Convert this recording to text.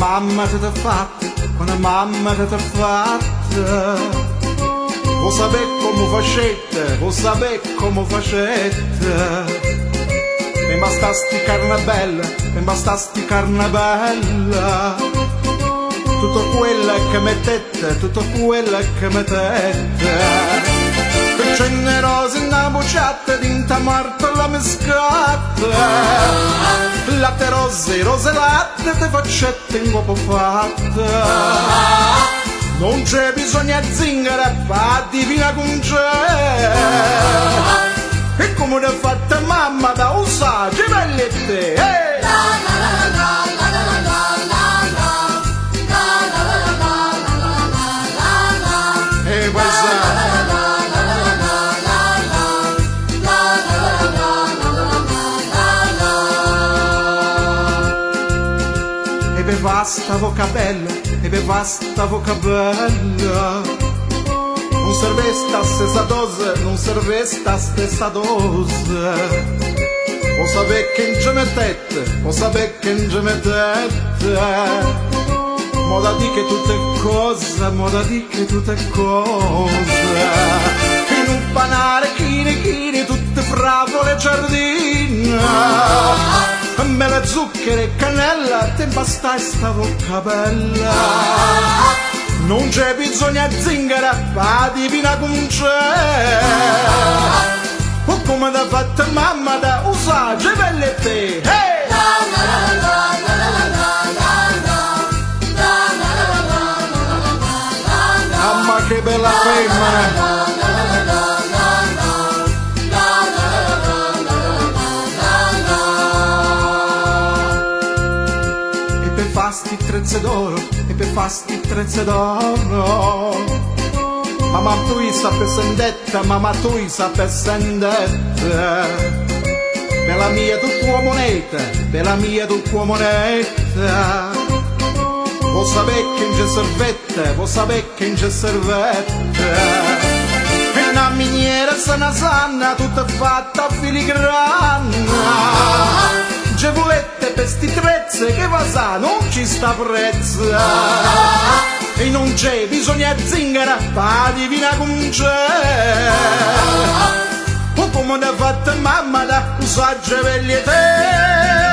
mamma ti ha fatto, quando mamma ti ha fatto. Vuoi sapere come facette, vuoi sapere come facette. Mi bastasti carne bella, mi bastasti carne bella. Tutto quello che mettete, tutto quello che mettete. Per generosi innamorate dinta morta la mescata. Latte rose, rose latte, te faccette in uopo fatta. Non c'è bisogno di zingara, fa divina con c'è. E come l'ha fatta mamma da usare, belle te, e e per vasta voca bella, e per vasta voca bella. Non serve sta stessa dose, non serve sta stessa dose. Vuoi sapere che non ci mettete, vuoi sapere che non ci mettete. Moda di che tutte cose, moda di che tutte cose. In un panare chini chini, tutte fravole giardina. Mele, zucchero e cannella, te basta sta bocca bella. Non c'è bisogno di zingara, fa divina con c'è. O come da fatta mamma da usare, belle te, mamma che bella femmina. Fasti trezze d'oro, e per fasti trezze d'oro. Mamma tu sappi sendetta, mamma tu sappi sendetta. Bella mia tu tua moneta, bella mia tu tua moneta. Vuoi sapere che non c'è servetta, vuoi sapere che non c'è servetta. E una miniera sana sanna, tutta fatta filigrana. Gevolette per sti trezze che va sa, non ci sta prezzo. E non c'è bisogno di zingara, fa divina con c'è. O come ne ha fatta mamma da usare veglie te.